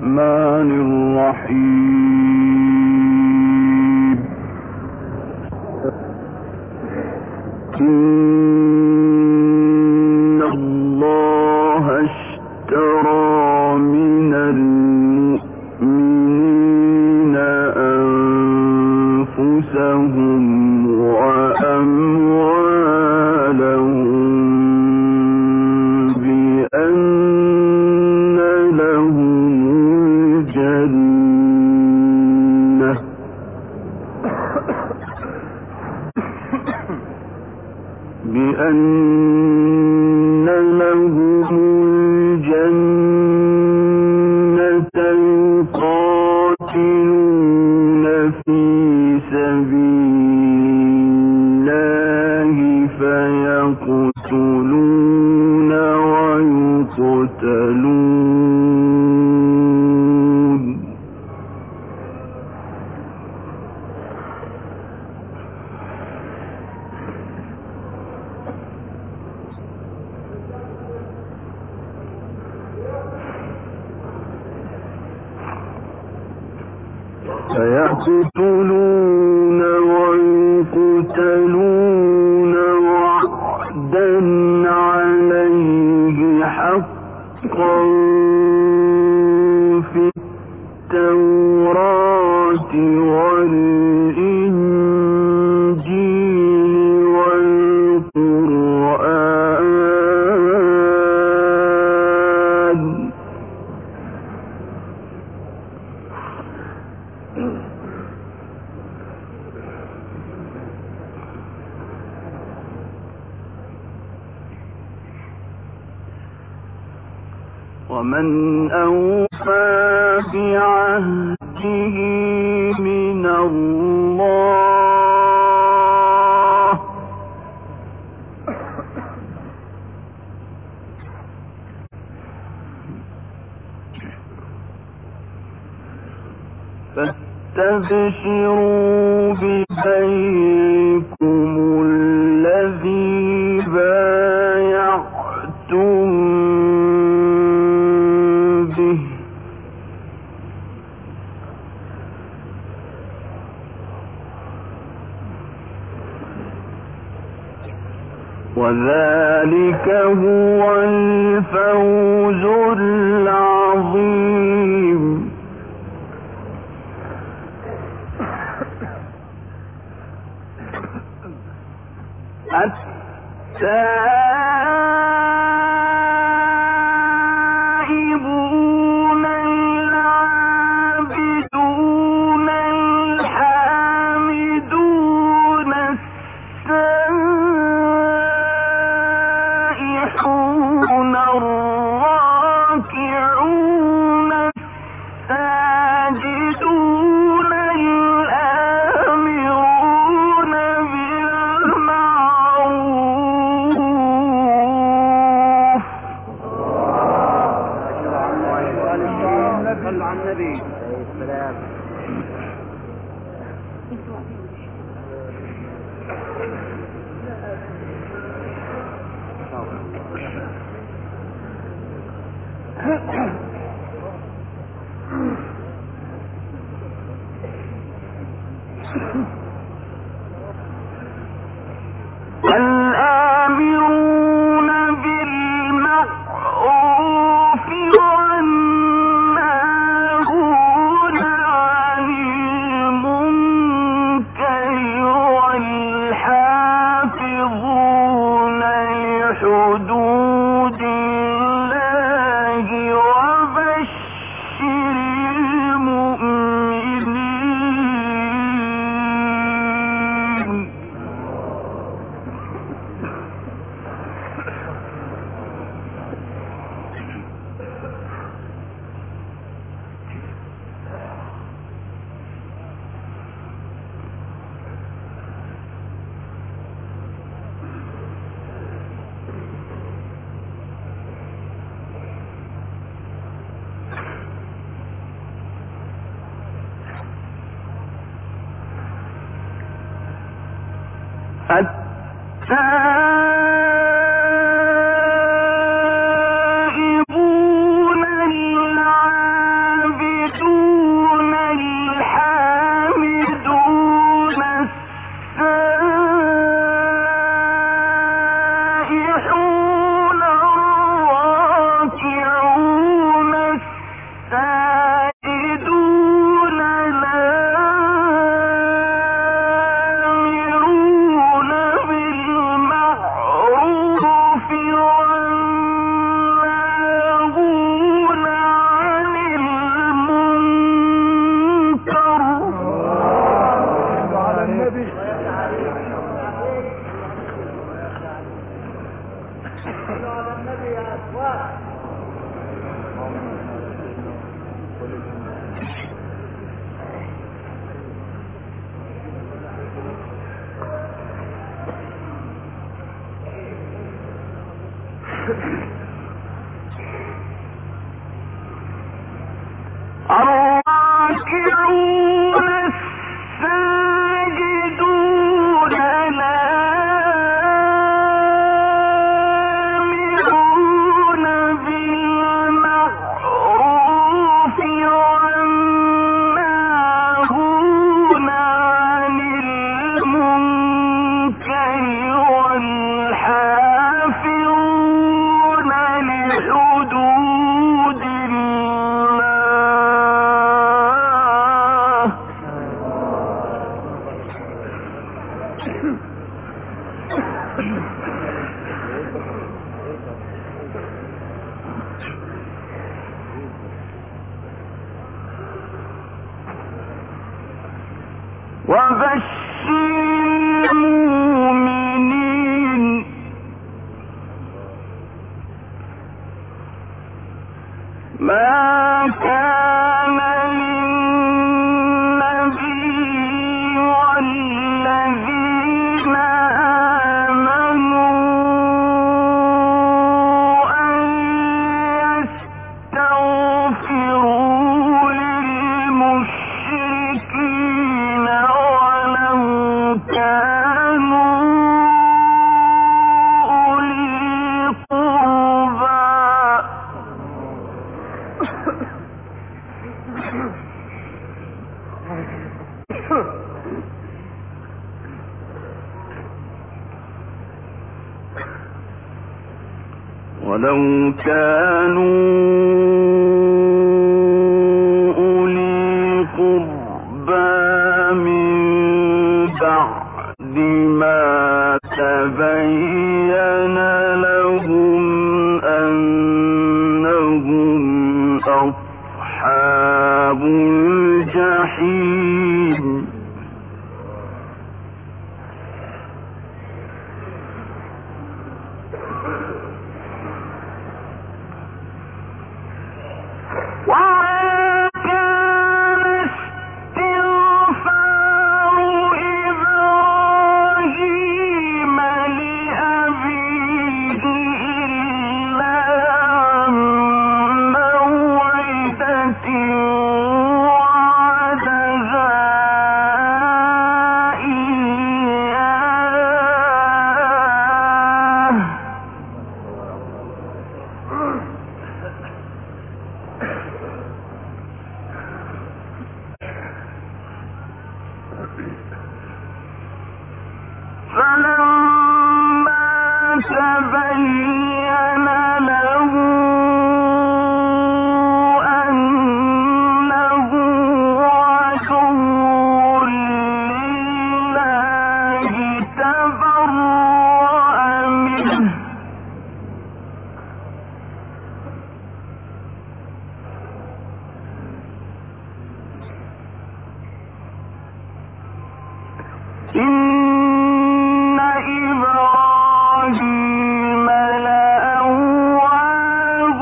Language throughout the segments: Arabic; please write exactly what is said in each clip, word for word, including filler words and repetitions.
الرحمن الرحيم إن الله اشترى من المؤمنين أنفسهم وأموالهم بأن لهم الجنة بأن لهم الجنة يقاتلون في سبيل الله فيقتلون ويقتلون فيقتلون ويقتلون وعدا عليه حقا في التوراة والإنجيل والقرآن ومن أوفى بعهده من الله فاستبشروا ببيعكم الذي بايعتم به وذلك هو الفوز العظيم التائبون العابدون الحامدون السائحون الراكعون الساجدون الآمرون بالمعروف صل على النبي السلام الآمرون بالمعروف والناهون عن المنكر والحافظون لحدود الله وبشر المؤمنين التائبون العابدون الراكعون الساجدون الآمرون بالمعروف والناهون عن المنكر والحافظون لحدود الله. وبشر المؤمنين ما كان للنبي والذين آمنوا أن يستغفروا للمشركين ولو كانوا أولي قربى ولو كانوا أولي قربى من بعد ما تبين لهم أنهم أصحاب الجحيم. وما كان استغفار إبراهيم لأبيه إلا عن موعدة وعدها إياه فلما تبين له أنه عدو لله تبرأ منه. إن إبراهيم لأواه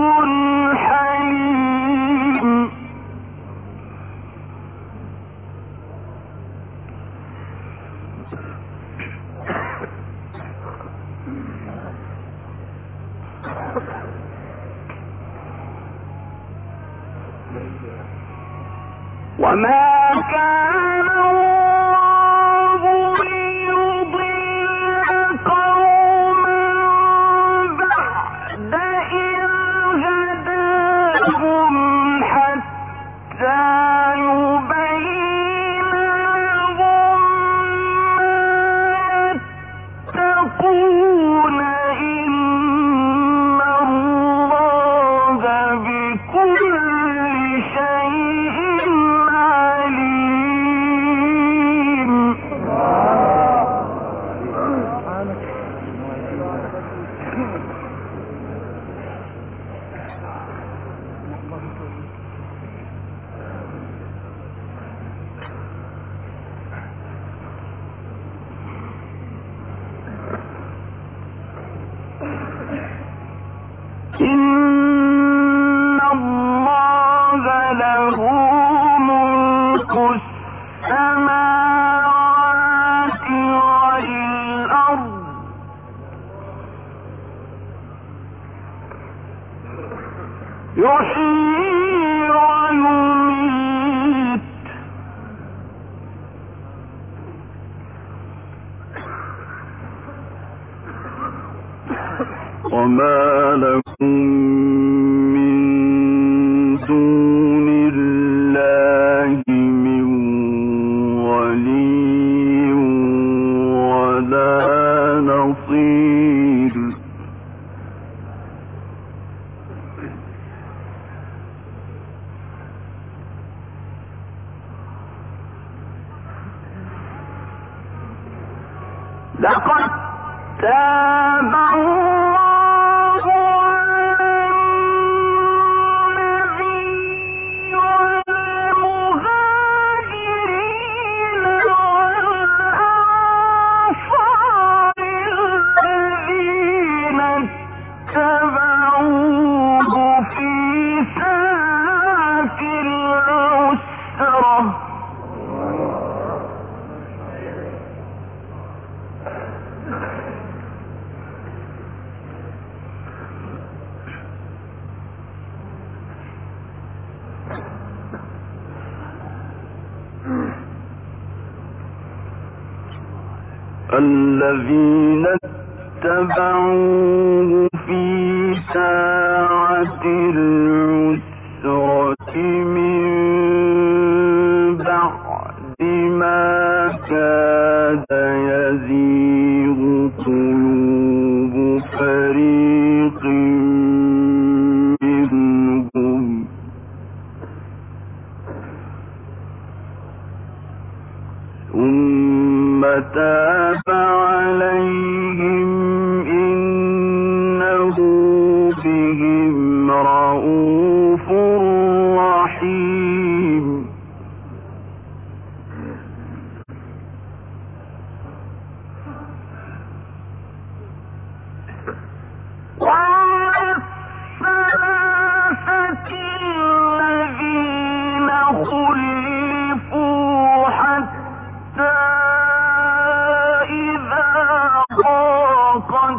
حليم. وما كان الله ليضل قوما بعد إذ هداهم حتى يبين لهم ما يتقون إن الله بكل شيء عليم. وما لكم من دون الله من ولي ولا نصير. لقد تاب الله على النبي والمهاجرين والأنصار الذين اتبعوه في ساعة العسرة الذين اتبعوه في ساعة العسرة من بعد ما كاد يزيغ قلوب فريق منهم ثم تاب عليهم إنه بهم رءوف رحيم. وعلى الثلاثة الذين خلفوا حتى ضاقت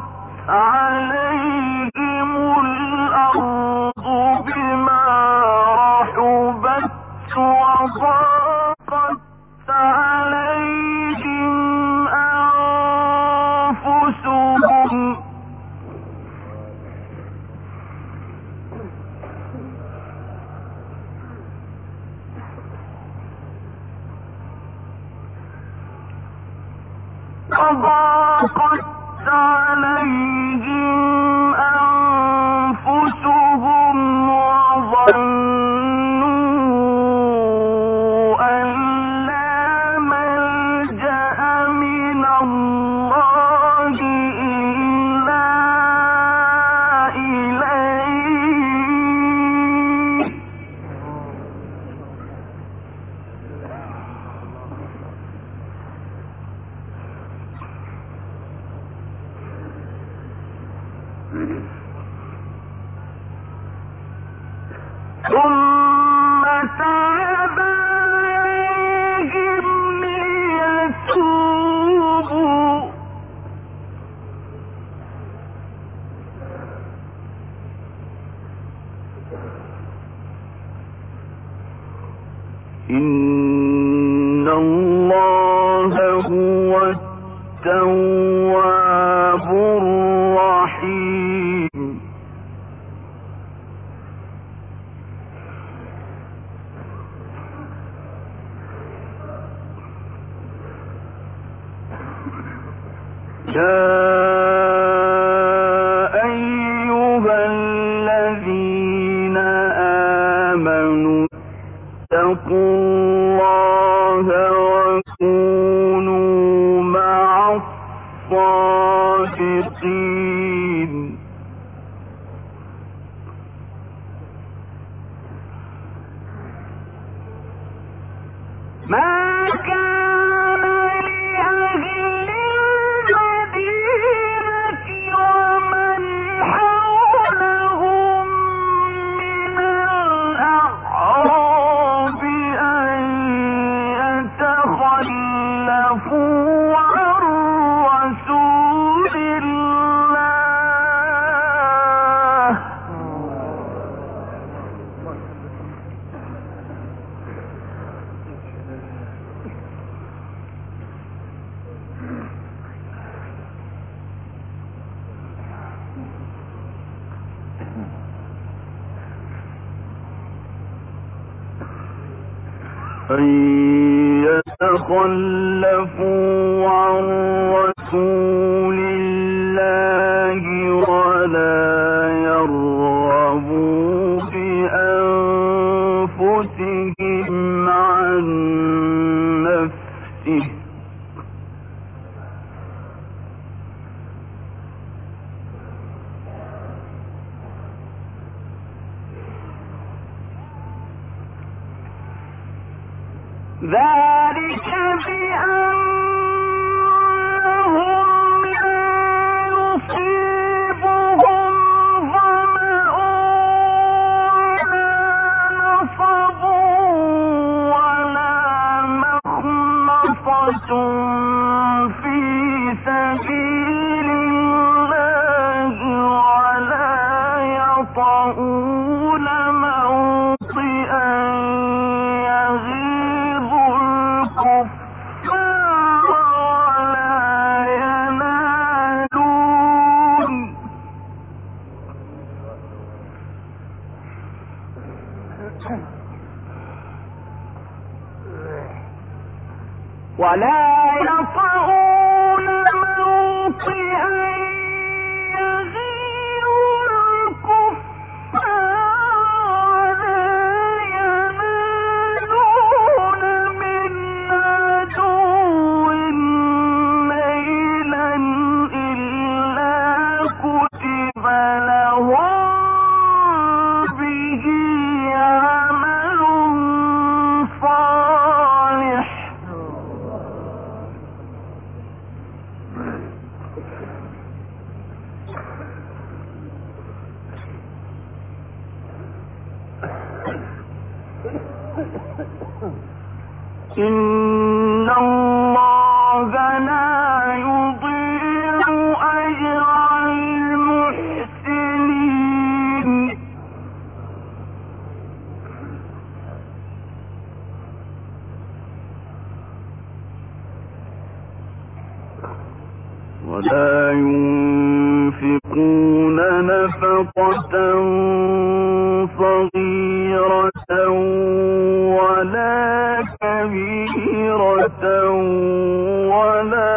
عليهم الأرض بما رحبت وضاقت عليهم أنفسهم وضاقت عليهم أنفسهم وظنوا أن لا ملجأ من الله إلا إليه ثم تاب عليهم ليتوبوا إن الله هو التواب الرحيم. يا أيها الذين آمنوا اتقوا الله وكونوا مع الصادقين. ما كان لأهل المدينة ومن حولهم من الأعراب أن يتخلفوا عن رسول الله أن يتخلفوا عن رسول الله ولا يرغبوا بأنفسهم عن نفسه ذلك بأنهم لا يصيبهم ظمأ ولا نصب ولا مخمصة في سبيل الله ولا يطؤون موطئا يغيظ الكفار ولا ينالون ولا يطؤون موطئا يغيظ الكفار ولا ينالون من عدو نيلا إلا كتب لهم به عمل صالح إن الله لا يضيع أجر المحسنين ولا ينفقون نفقة صغيرة ولا كبيرة ولا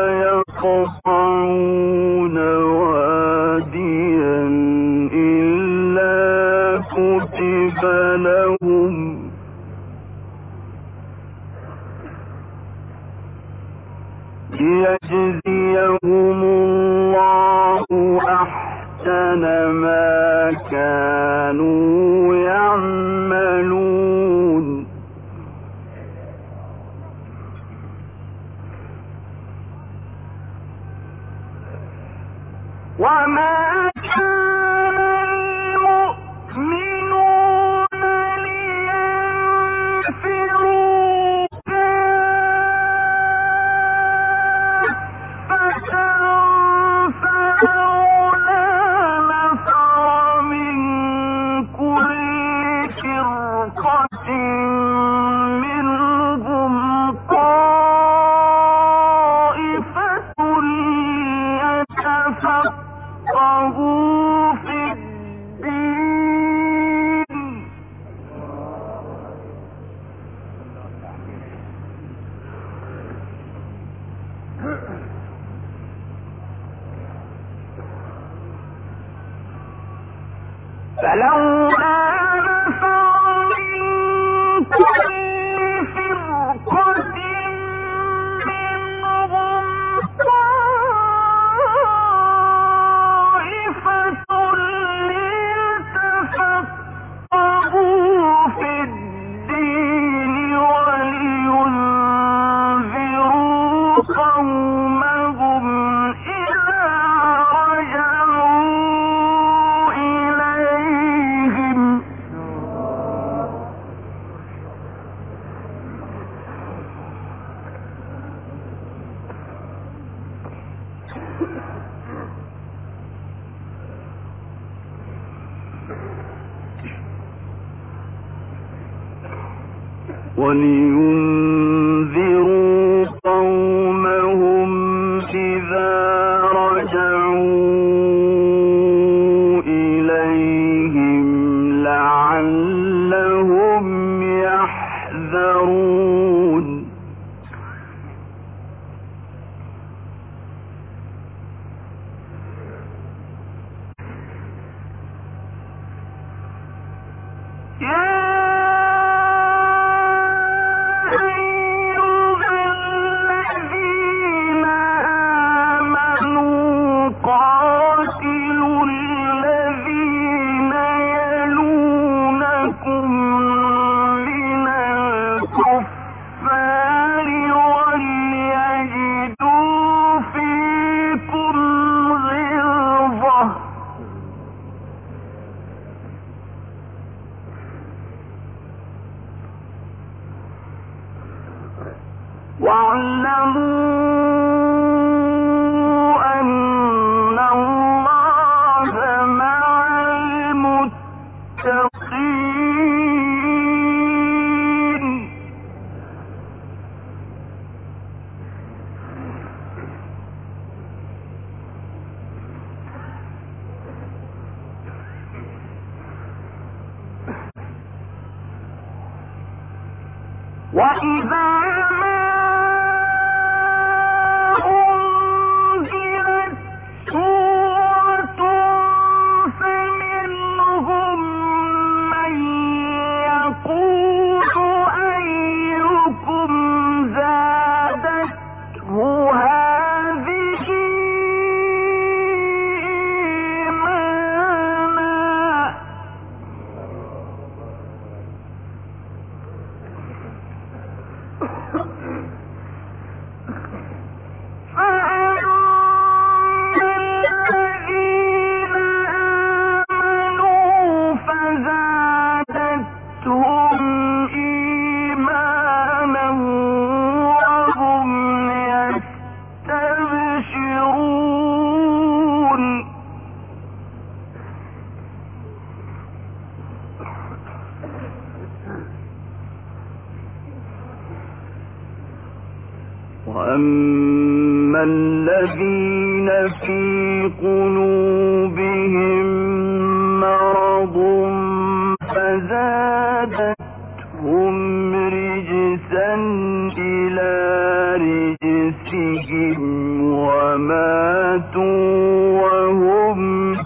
يقطعون واديا إلا كتب لهم ليجزيهم الله أحسن ما كانوا يعملون وما كان المؤمنون لينفروا كافة فلولا نفر من كل فرقة منهم طائفة ليتفقهوا في الدين فلولا نفر من كل فرقة منهم طائفة ليتفقهوا في الدين ولينذروا قومهم إذا رجعوا إليهم ولينذروا قومهم إذا رجعوا إليهم لعلهم يحذرون واعلموا أن الله مع المتقين. وإذا ما أنزلت سورة فمنهم من يقول أيكم زادته هذه إيمانا. وأما الذين في قلوبهم مرض فزادتهم رجسا إلى رجسهم وماتوا وهم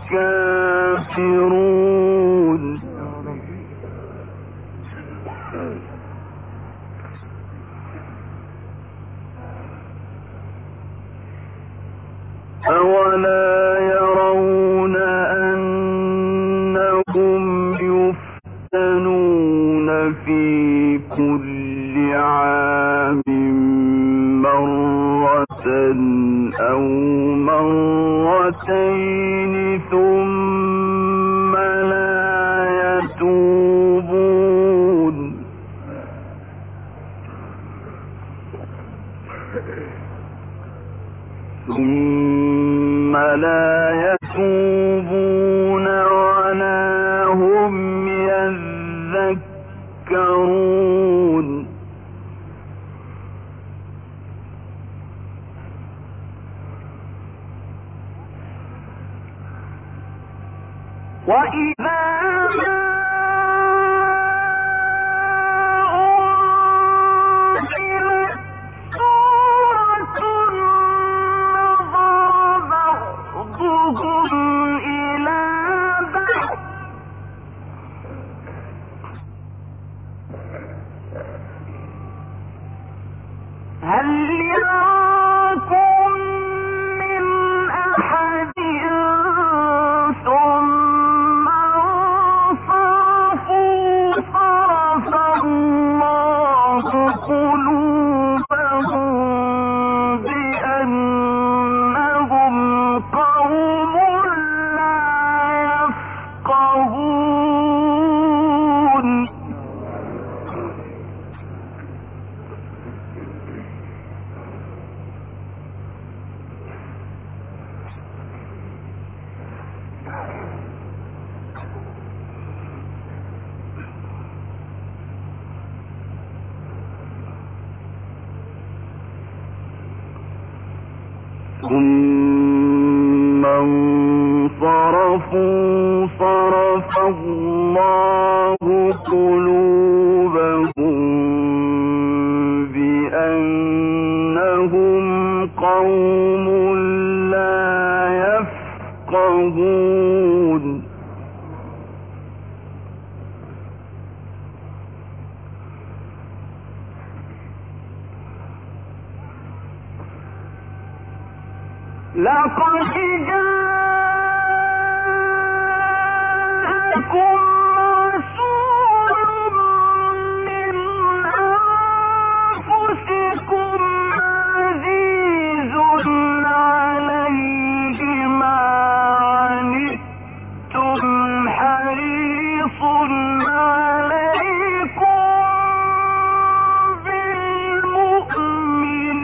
كافرون. أولا يرون أنهم يفتنون في كل عام مرة أو مرتين ثم لا يتوبون ثم لا يتوبون ولا هم يذكرون. وإذا هل يراكم من أحد ثم انصرفوا صرف الله قلوبهم بأنهم قوم لا يفقهون. ثم انصرفوا صرف الله قلوبهم بأنهم قوم لا يفقهون. لقد جاءكم رسول من أنفسكم عزيز عليه ما عنتم حريص عليكم بالمؤمنين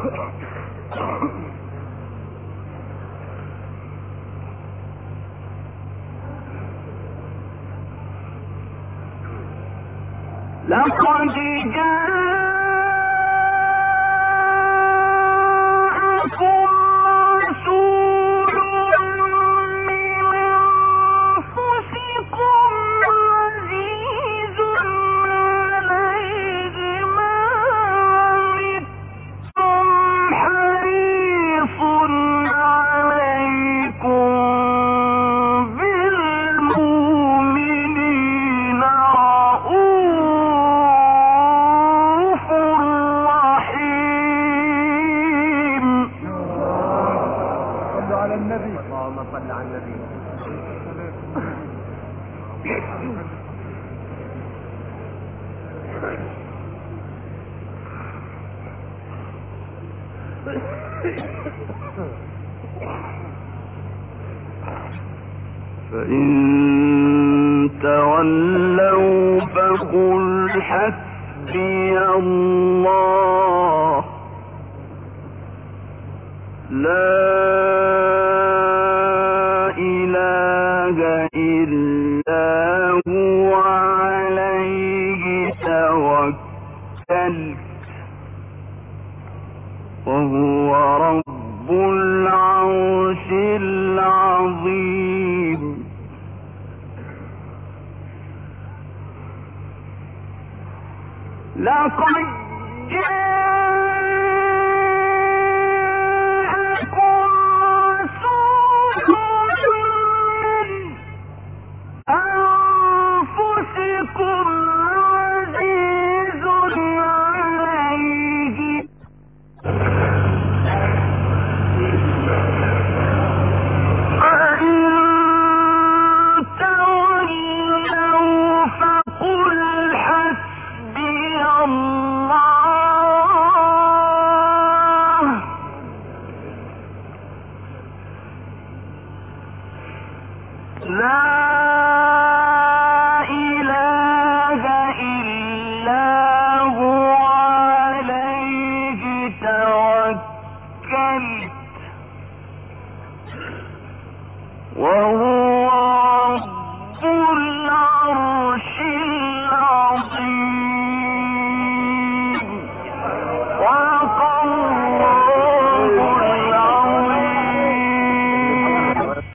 لقد جاءكم رسول من أنفسكم عزيز عليه ما عنتم حريص عليكم بالمؤمنين رؤوف رحيم. صلوا على النبي. اللهم صل على النبي. فإن تولوا فقل حسبي الله لا إله إلا هو عليه توكلت وهو رب العرش العظيم. لقد جاءكم رسول من أنفسكم عزيز عليه فإن تولوا فقل حسبي الله لا إله إلا هو عليه توكلت وهو